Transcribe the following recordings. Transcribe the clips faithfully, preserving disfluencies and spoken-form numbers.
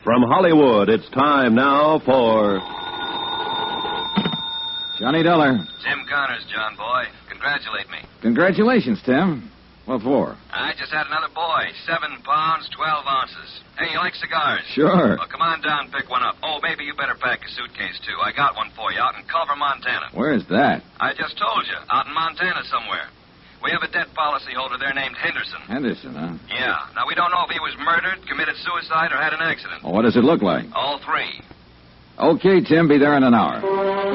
From Hollywood, it's time now for... Johnny Dollar. Tim Connors, John boy. Congratulate me. Congratulations, Tim. What for? I just had another boy. Seven pounds, twelve ounces. Hey, you like cigars? Sure. Well, come on down and pick one up. Oh, maybe you better pack a suitcase, too. I got one for you out in Culver, Montana. Where's that? I just told you. Out in Montana somewhere. We have a debt policy holder there named Henderson. Henderson, huh? Yeah. Now, we don't know if he was murdered, committed suicide, or had an accident. Well, what does it look like? All three. Okay, Tim, be there in an hour.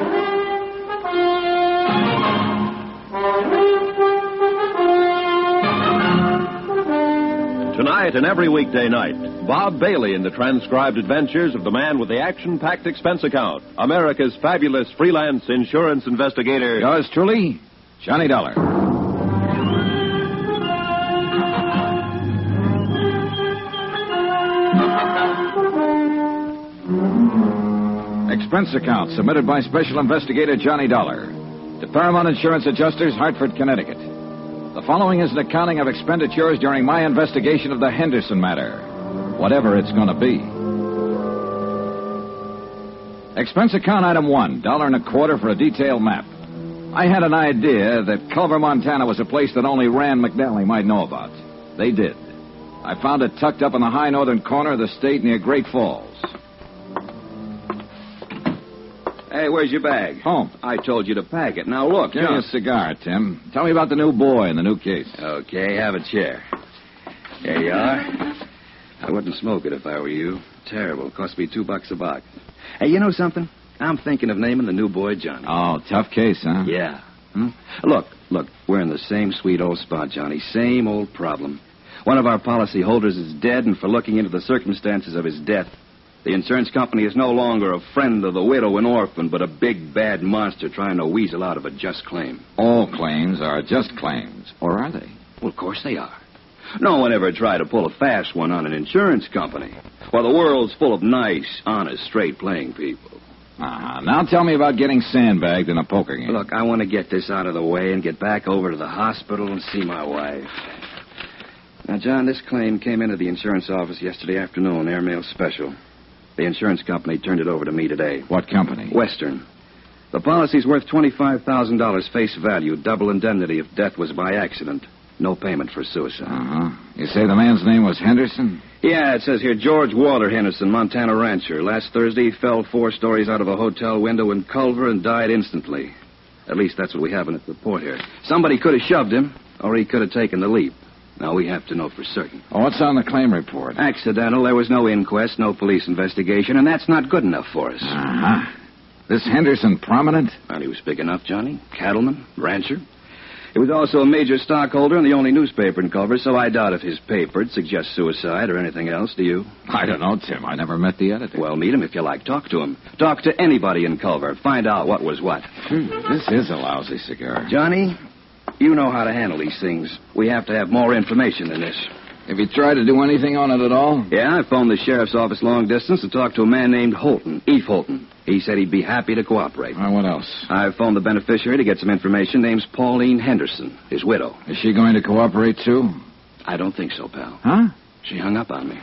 Tonight and every weekday night, Bob Bailey in the transcribed adventures of the man with the action-packed expense account, America's fabulous freelance insurance investigator. Yours truly, Johnny Dollar. Expense account submitted by Special Investigator Johnny Dollar to Paramount Insurance Adjusters, Hartford, Connecticut. The following is an accounting of expenditures during my investigation of the Henderson matter, whatever it's going to be. Expense account item one, dollar and a quarter for a detailed map. I had an idea that Culver, Montana was a place that only Rand McNally might know about. They did. I found it tucked up in the high northern corner of the state near Great Falls. Hey, where's your bag? Home. I told you to pack it. Now, look. Give me a cigar, Tim. Tell me about the new boy and the new case. Okay, have a chair. There you are. I wouldn't smoke it if I were you. Terrible. Cost me two bucks a box. Hey, you know something? I'm thinking of naming the new boy Johnny. Oh, tough case, huh? Yeah. Hmm? Look, look, we're in the same sweet old spot, Johnny. Same old problem. One of our policy holders is dead, and for looking into the circumstances of his death, the insurance company is no longer a friend of the widow and orphan, but a big, bad monster trying to weasel out of a just claim. All claims are just claims, or are they? Well, of course they are. No one ever tried to pull a fast one on an insurance company. Well, the world's full of nice, honest, straight-playing people. Uh-huh. Now tell me about getting sandbagged in a poker game. Look, I want to get this out of the way and get back over to the hospital and see my wife. Now, John, this claim came into the insurance office yesterday afternoon, airmail special. The insurance company turned it over to me today. What company? Western. The policy's worth twenty-five thousand dollars face value, double indemnity if death was by accident. No payment for suicide. Uh-huh. You say the man's name was Henderson? Yeah, it says here, George Walter Henderson, Montana rancher. Last Thursday, fell four stories out of a hotel window in Culver and died instantly. At least that's what we have in the report here. Somebody could have shoved him, or he could have taken the leap. Now, we have to know for certain. Oh, what's on the claim report? Accidental. There was no inquest, no police investigation, and that's not good enough for us. Uh-huh. This Henderson prominent? Well, he was big enough, Johnny. Cattleman, rancher. He was also a major stockholder in the only newspaper in Culver, so I doubt if his paper'd suggest suicide or anything else, do you? I don't know, Tim. I never met the editor. Well, meet him if you like. Talk to him. Talk to anybody in Culver. Find out what was what. Hmm, this is a lousy cigar. Johnny, you know how to handle these things. We have to have more information than this. Have you tried to do anything on it at all? Yeah, I phoned the sheriff's office long distance and talked to a man named Holton, Eve Holton. He said he'd be happy to cooperate. Well, what else? I phoned the beneficiary to get some information. Name's Pauline Henderson, his widow. Is she going to cooperate, too? I don't think so, pal. Huh? She hung up on me.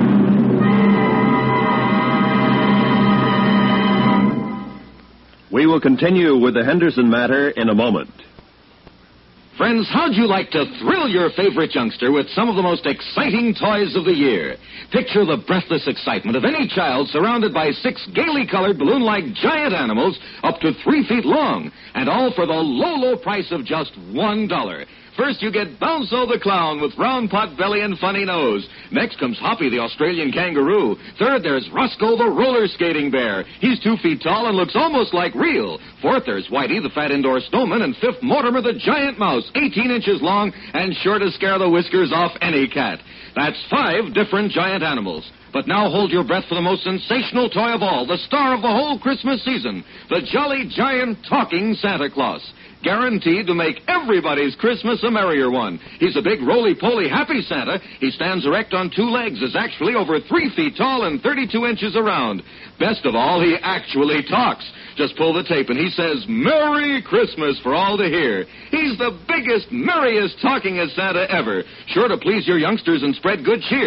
We will continue with the Henderson matter in a moment. Friends, how'd you like to thrill your favorite youngster with some of the most exciting toys of the year? Picture the breathless excitement of any child surrounded by six gaily colored balloon-like giant animals up to three feet long, and all for the low, low price of just one dollar. First, you get Bounzo the Clown with round pot belly and funny nose. Next comes Hoppy the Australian kangaroo. Third, there's Roscoe the roller skating bear. He's two feet tall and looks almost like real. Fourth, there's Whitey the fat indoor snowman. And fifth, Mortimer the giant mouse, eighteen inches long and sure to scare the whiskers off any cat. That's five different giant animals. But now hold your breath for the most sensational toy of all, the star of the whole Christmas season, the Jolly Giant Talking Santa Claus. Guaranteed to make everybody's Christmas a merrier one. He's a big, roly-poly, happy Santa. He stands erect on two legs, is actually over three feet tall and thirty-two inches around. Best of all, he actually talks. Just pull the tape and he says, Merry Christmas for all to hear. He's the biggest, merriest, talkingest Santa ever. Sure to please your youngsters and spread good cheer.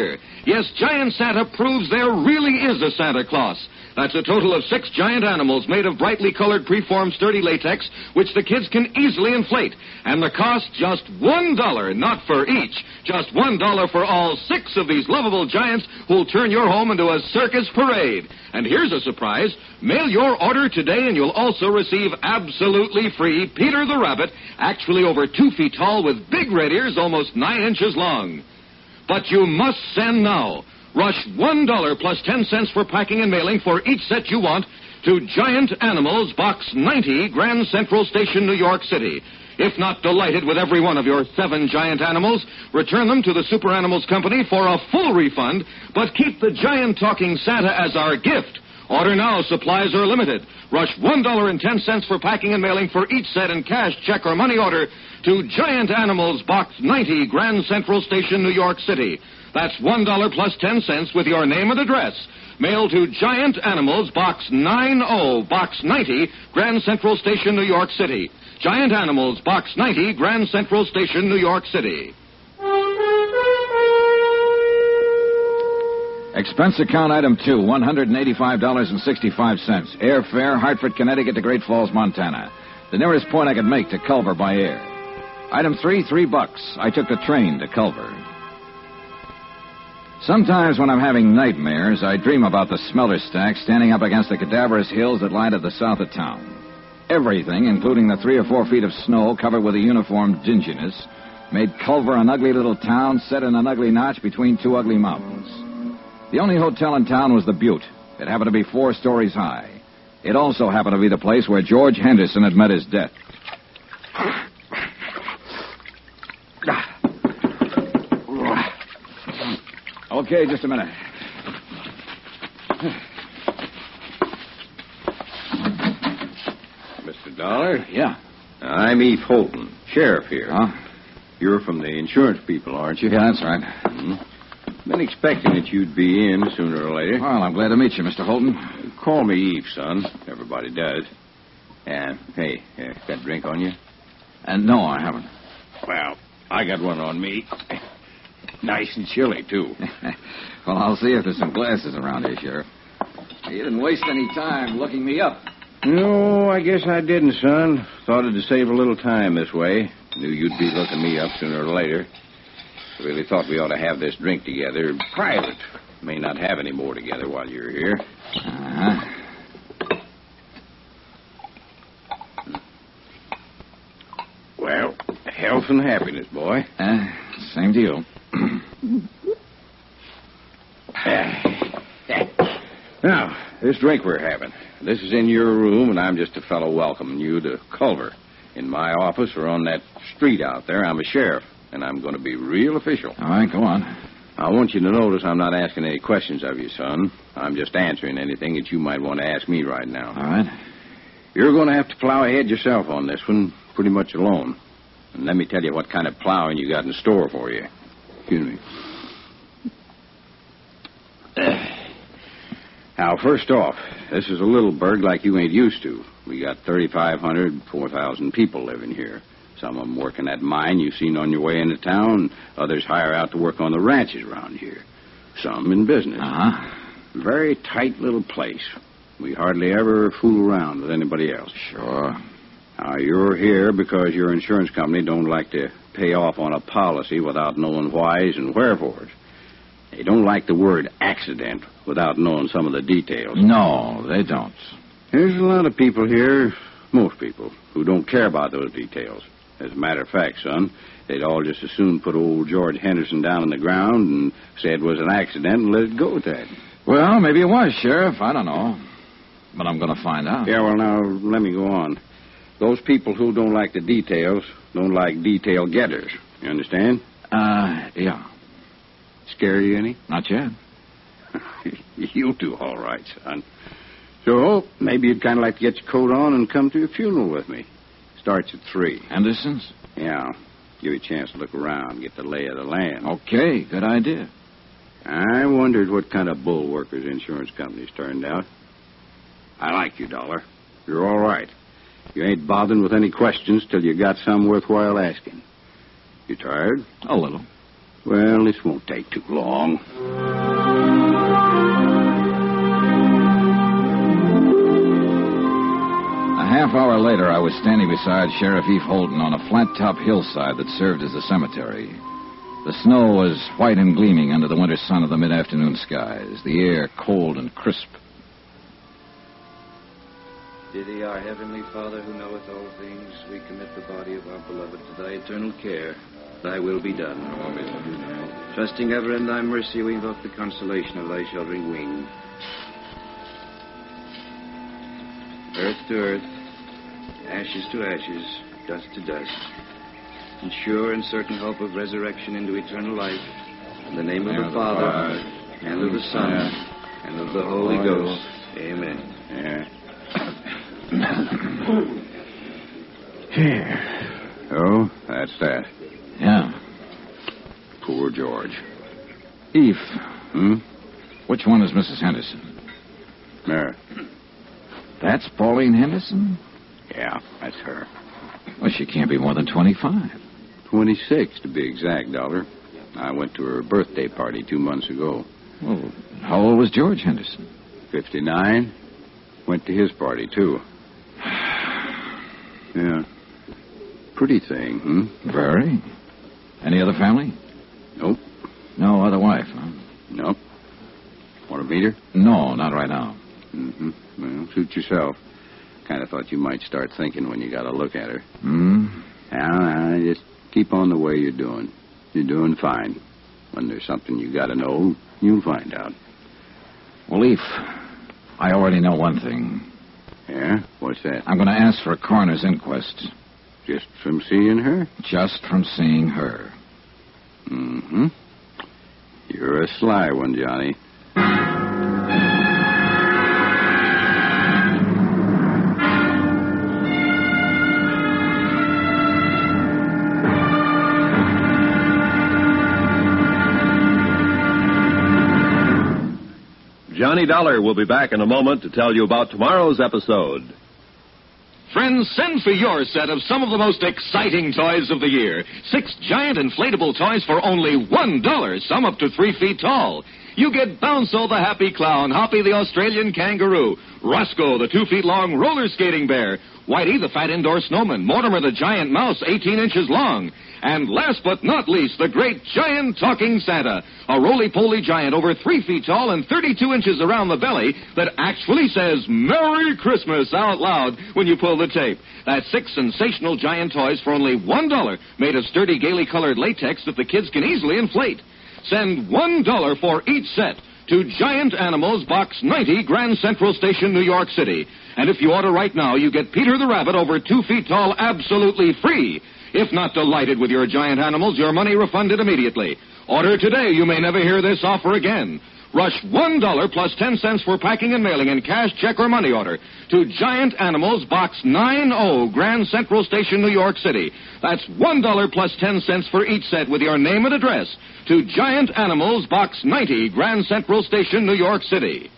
Yes, Giant Santa proves there really is a Santa Claus. That's a total of six giant animals made of brightly colored preformed sturdy latex, which the kids can easily inflate. And the cost, just one dollar, not for each. Just one dollar for all six of these lovable giants who'll turn your home into a circus parade. And here's a surprise. Mail your order today and you'll also receive absolutely free Peter the Rabbit, actually over two feet tall with big red ears almost nine inches long. But you must send now. Rush one dollar plus ten cents for packing and mailing for each set you want to Giant Animals, Box ninety, Grand Central Station, New York City. If not delighted with every one of your seven giant animals, return them to the Super Animals Company for a full refund, but keep the giant talking Santa as our gift. Order now. Supplies are limited. Rush one dollar and ten cents for packing and mailing for each set in cash, check, or money order to Giant Animals, Box ninety, Grand Central Station, New York City. That's one dollar plus ten cents with your name and address. Mail to Giant Animals, Box ninety, Box ninety, Grand Central Station, New York City. Giant Animals, Box ninety, Grand Central Station, New York City. Expense account item two, one hundred eighty-five dollars and sixty-five cents. Airfare, Hartford, Connecticut to Great Falls, Montana. The nearest point I could make to Culver by air. Item three, three bucks. I took the train to Culver. Sometimes when I'm having nightmares, I dream about the smelter stack standing up against the cadaverous hills that lie to the south of town. Everything, including the three or four feet of snow covered with a uniform dinginess, made Culver an ugly little town set in an ugly notch between two ugly mountains. The only hotel in town was the Butte. It happened to be four stories high. It also happened to be the place where George Henderson had met his death. Okay, just a minute. Mister Dollar? Yeah. I'm Eve Holton, sheriff here. Huh? You're from the insurance people, aren't you? Yeah, that's right. Mm-hmm. Been expecting that you'd be in sooner or later. Well, I'm glad to meet you, Mister Holton. Call me Eve, son. Everybody does. And, hey, uh, got a drink on you? And no, I haven't. Well, I got one on me. Nice and chilly, too. Well, I'll see if there's some glasses around here, Sheriff. You didn't waste any time looking me up. No, I guess I didn't, son. Thought it'd save a little time this way. Knew you'd be looking me up sooner or later. Really thought we ought to have this drink together. Private. May not have any more together while you're here. Uh-huh. Well, health and happiness, boy. Uh, same to you. Now, this drink we're having. This is in your room, and I'm just a fellow welcoming you to Culver. In my office or on that street out there, I'm a sheriff, and I'm going to be real official. All right, go on. I want you to notice I'm not asking any questions of you, son. I'm just answering anything that you might want to ask me right now. All right. You're going to have to plow ahead yourself on this one, pretty much alone. And let me tell you what kind of plowing you got in store for you. Excuse me. Now, first off, this is a little burg like you ain't used to. We got thirty-five hundred, four thousand people living here. Some of them working that mine you've seen on your way into town. Others hire out to work on the ranches around here. Some in business. Uh-huh. Very tight little place. We hardly ever fool around with anybody else. Sure. Now, you're here because your insurance company don't like to pay off on a policy without knowing whys and wherefores. They don't like the word accident without knowing some of the details. No, they don't. There's a lot of people here, most people, who don't care about those details. As a matter of fact, son, they'd all just as soon put old George Henderson down on the ground and say it was an accident and let it go at that. Well, maybe it was, Sheriff. I don't know. But I'm going to find out. Yeah, well, now, let me go on. Those people who don't like the details don't like detail getters. You understand? Uh, yeah. Scare you any? Not yet. You'll do all right, son. So, maybe you'd kind of like to get your coat on and come to a funeral with me. Starts at three. Henderson's? Yeah. Give you a chance to look around, get the lay of the land. Okay, good idea. I wondered what kind of bull workers insurance companies turned out. I like you, Dollar. You're all right. You ain't bothering with any questions till you got some worthwhile asking. You tired? A little. Well, this won't take too long. A half hour later, I was standing beside Sheriff Eve Holden on a flat-top hillside that served as a cemetery. The snow was white and gleaming under the winter sun of the mid-afternoon skies, the air cold and crisp. Pity our Heavenly Father who knoweth all things, we commit the body of our beloved to thy eternal care. Thy will be done. Amen. Trusting ever in thy mercy, we invoke the consolation of thy sheltering wing. Earth to earth, ashes to ashes, dust to dust. And sure and certain hope of resurrection into eternal life. In the name of the Father, and of the Son, and of the Holy Ghost. Amen. Yeah. Here. Oh, that's that. Yeah. Poor George. Eve. Hmm? Which one is Missus Henderson? There. That's Pauline Henderson? Yeah, that's her. Well, she can't be more than twenty-five. twenty-six, to be exact, Dollar. I went to her birthday party two months ago. Well, how old was George Henderson? fifty-nine. Went to his party, too. Yeah. Pretty thing, hmm? Very. Any other family? Nope. No other wife, huh? Nope. Want to meet her? No, not right now. Mm-hmm. Well, suit yourself. Kind of thought you might start thinking when you got a look at her. Hmm? Now, now, just keep on the way you're doing. You're doing fine. When there's something you got to know, you'll find out. Well, Leaf, I already know one thing. Yeah? What's that? I'm going to ask for a coroner's inquest. Just from seeing her? Just from seeing her. Mm-hmm. You're a sly one, Johnny. Johnny Dollar will be back in a moment to tell you about tomorrow's episode. Friends, send for your set of some of the most exciting toys of the year. Six giant inflatable toys for only one dollar, some up to three feet tall. You get Bounce'll the happy clown, Hoppy the Australian kangaroo, Roscoe the two feet long roller skating bear, Whitey the fat indoor snowman, Mortimer the giant mouse eighteen inches long, and last but not least, the great giant talking Santa, a roly-poly giant over three feet tall and thirty-two inches around the belly that actually says Merry Christmas out loud when you pull the tape. That's six sensational giant toys for only one dollar, made of sturdy, gaily colored latex that the kids can easily inflate. Send one dollar for each set to Giant Animals, Box ninety, Grand Central Station, New York City. And if you order right now, you get Peter the Rabbit over two feet tall absolutely free. If not delighted with your giant animals, your money refunded immediately. Order today. You may never hear this offer again. Rush one dollar plus ten cents for packing and mailing in cash, check, or money order to Giant Animals, Box ninety, Grand Central Station, New York City. That's one dollar plus ten cents for each set with your name and address to Giant Animals, Box ninety, Grand Central Station, New York City.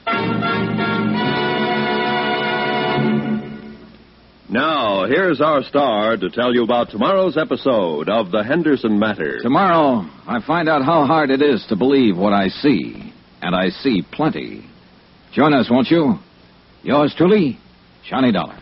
Now, here's our star to tell you about tomorrow's episode of The Henderson Matter. Tomorrow, I find out how hard it is to believe what I see. And I see plenty. Join us, won't you? Yours truly, Johnny Dollar.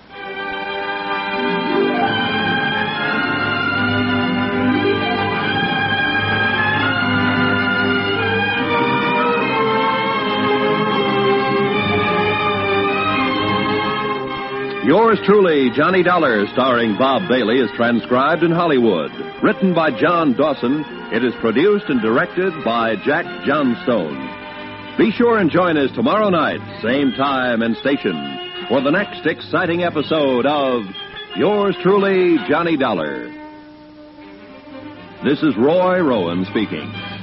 Yours truly, Johnny Dollar, starring Bob Bailey, is transcribed in Hollywood. Written by John Dawson, it is produced and directed by Jack Johnstone. Be sure and join us tomorrow night, same time and station, for the next exciting episode of Yours truly, Johnny Dollar. This is Roy Rowan speaking.